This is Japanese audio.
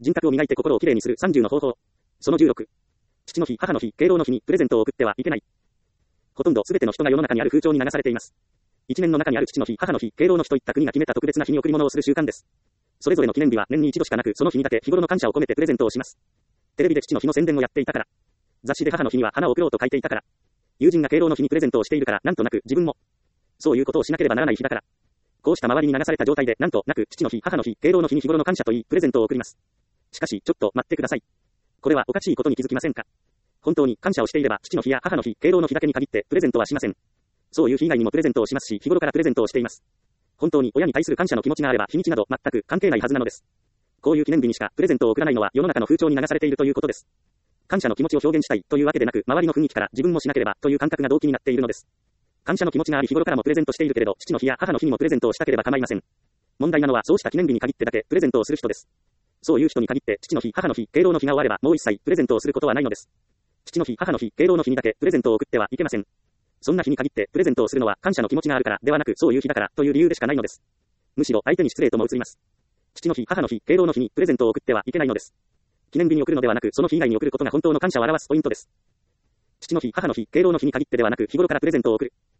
人格を磨いて心をきれいにする30の方法。その16。父の日、母の日、敬老の日にプレゼントを送ってはいけない。ほとんど全ての人が世の中にある風潮に流されています。一年の中にある父の日、母の日、敬老の日といった国が決めた特別な日に贈り物をする習慣です。それぞれの記念日は年に一度しかなく、その日にだけ日頃の感謝を込めてプレゼントをします。テレビで父の日の宣伝をやっていたから。雑誌で母の日には花を贈ろうと書いていたから。友人が敬老の日にプレゼントをしているから、なんとなく自分もそういうことをしなければならない日だから。こうした周りに流された状態で、なんとなく父の日、母の日、敬老の日に日頃の感謝といい、プレゼントを贈ります。しかし、ちょっと待ってください。これはおかしいことに気づきませんか？本当に感謝をしていれば、父の日や母の日、敬老の日だけに限ってプレゼントはしません。そういう日以外にもプレゼントをしますし、日頃からプレゼントをしています。本当に親に対する感謝の気持ちがあれば、日にちなど全く関係ないはずなのです。こういう記念日にしかプレゼントを贈らないのは世の中の風潮に流されているということです。感謝の気持ちを表現したいというわけでなく、周りの雰囲気から自分もしなければという感覚が動機になっているのです。感謝の気持ちがあり日頃からもプレゼントしているけれど、父の日や母の日にもプレゼントをしたければ構いません。問題なのはそうした記念日に限ってだけプレゼントをする人です。そういう人に限って父の日、母の日、敬老の日が終わればもう一切プレゼントをすることはないのです。父の日、母の日、敬老の日にだけプレゼントを送ってはいけません。そんな日に限ってプレゼントをするのは感謝の気持ちがあるからではなく、そういう日だからという理由でしかないのです。むしろ相手に失礼とも映ります。父の日、母の日、敬老の日にプレゼントを送ってはいけないのです。記念日に送るのではなく、その日以外に送ることが本当の感謝を表すポイントです。父の日、母の日、敬老の日に限ってではなく、日頃からプレゼントを送る。